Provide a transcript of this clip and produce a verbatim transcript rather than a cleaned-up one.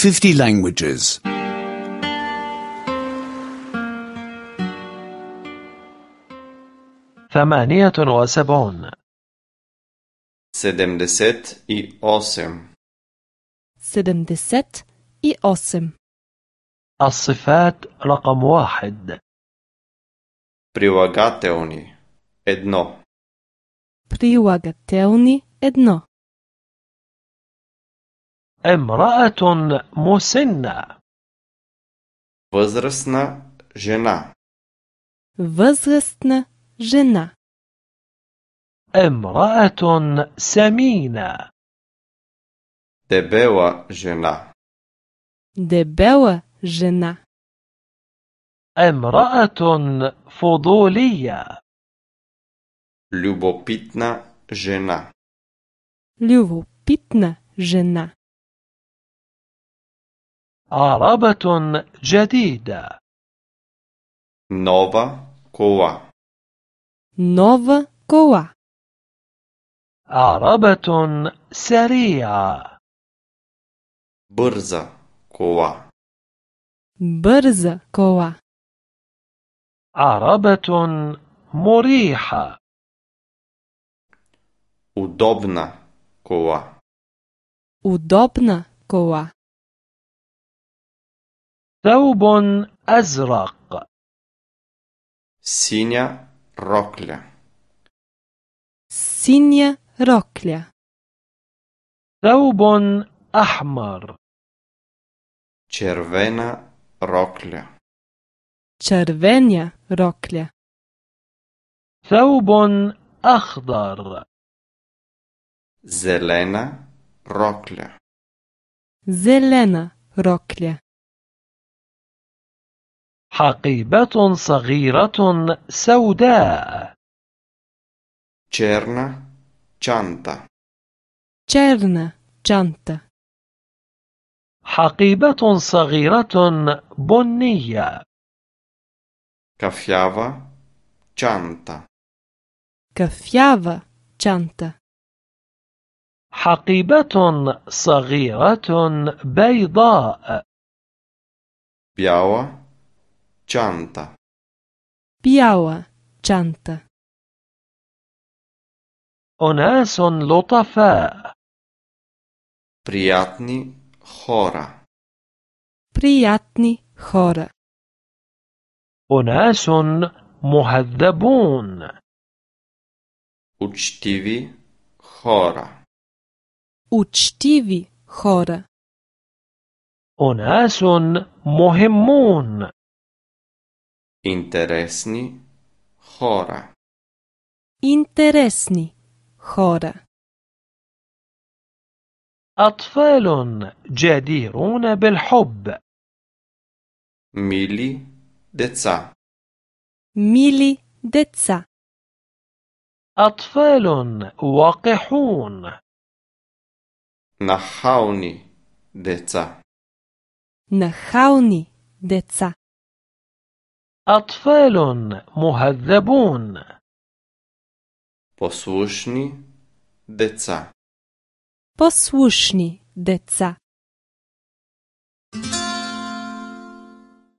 fifty languages. ثمانية وسبعون. sedemdeset i osem. sedemdeset i osem. الصفات رقم واحد. Прилагателни едно. Прилагателни едно. امرأة مسنة. Възрастна жена. Възрастна жена. امرأة سمينة. Дебела жена. Дебела жена. امرأة فضولية. Любопитна жена. Любопитна жена. عربة جديدة. Нова кола. Нова кола. عربة سريعة. Бърза кола. Бърза кола. عربة مريحة. Удобна кола. Удобна кола. ثوب أزرق. Синя рокля. Синя рокля. ثوب أحمر. Червена рокля. Червена рокля. ثوب أخضر. Зелена рокля. Зелена рокля. حقيبة صغيرة سوداء. Черна чанта. Черна чанта. حقيبة صغيرة بنية. Кафява чанта. Кафява чанта. حقيبة صغيرة بيضاء. Бяла чанта. Бяла чанта. أناس لطفاء. Приятни хора. Приятни хора. أناس مهذبون. Учтиви хора. Учтиви хора. أناس مهمون. Интересни хора. Интересни хора. أطفال جديرون بالحب. Мили деца. Мили деца. أطفال وقحون. Нахални деца. Нахални деца. أطفال مهذبون. Послушни деца. Послушни деца.